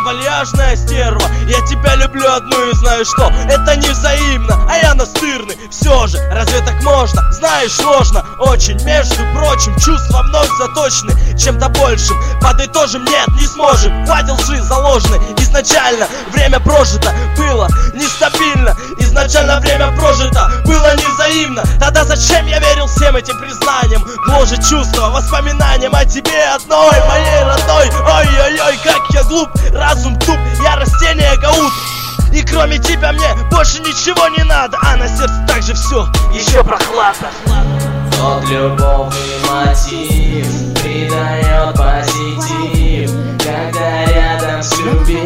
вальяжная стерва. Я тебя люблю одну и знаю, что это не взаимно, а я настырный. Все же, разве так можно? Знаешь, сложно очень. Между прочим, чувства вновь заточены чем-то большим. Подытожим, нет, не сможем. Хватит лжи заложенной. Изначально время прожито было нестабильно. Изначально время прожито было невзаимно. Тогда зачем я верил всем этим признаниям? Гложет чувства воспоминаниям о тебе одной, моей родной. Ой-ой-ой, как я глуп, разум туп, я растение гаут. И кроме тебя мне больше ничего не надо, а на сердце также все еще прохладно. Тот любовный мотив придает позитив, когда рядом с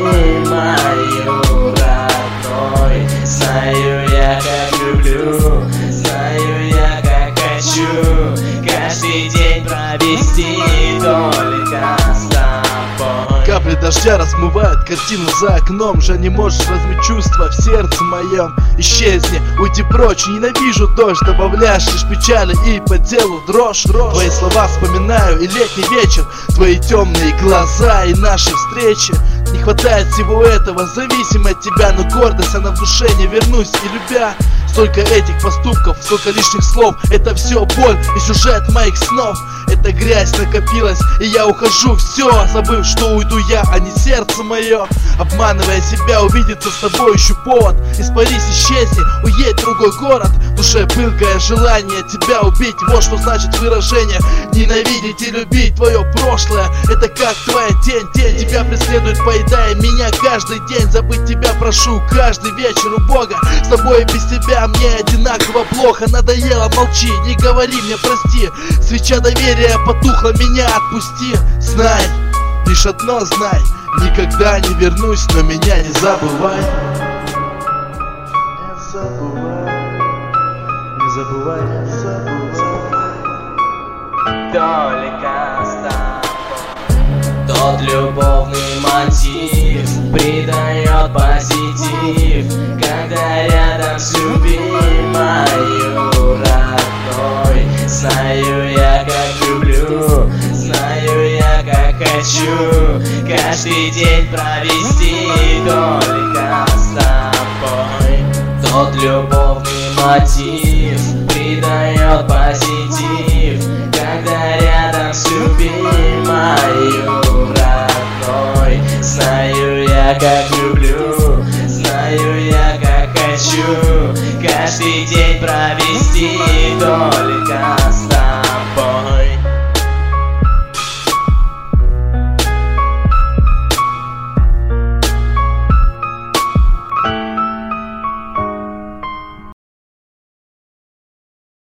любимою родной. Знаю я, как люблю, знаю я, как хочу каждый день провести только с тобой. Капли дождя размывают картину за окном. Же не можешь размыть чувства в сердце моем. Исчезни, уйди прочь, ненавижу дождь. Добавляешь лишь печали и по телу дрожь. Твои слова вспоминаю и летний вечер, твои темные глаза и наши встречи. Не хватает всего этого, зависим от тебя, но гордость она в душе, не вернусь и любя. Столько этих поступков, столько лишних слов. Это все боль и сюжет моих снов. Эта грязь накопилась, и я ухожу, все, забыв, что уйду я, а не сердце мое. Обманывая себя, увидеться с тобой ищу повод. Испарись, исчезни, уедь в другой город. В душе пылкое желание тебя убить. Вот что значит выражение ненавидеть и любить. Твое прошлое, это как твоя тень. Тень тебя преследует, поедая меня каждый день. Забыть тебя прошу каждый вечер у Бога. С тобой и без тебя мне одинаково плохо. Надоело, молчи, не говори мне прости. Свеча доверия потухла, меня отпусти. Знай, лишь одно знай, никогда не вернусь, но меня не забывай. Не забывай, не забывай, не забывай. Только с тобой. Тот любовный мотив придает позитив, когда рядом с любимою родной. Знаю я, как люблю, знаю я, как хочу каждый день провести только с тобой. Тот любовный мотив придает позитив, когда рядом с любимою родной. Знаю я, как люблю, знаю я, как хочу каждый день провести только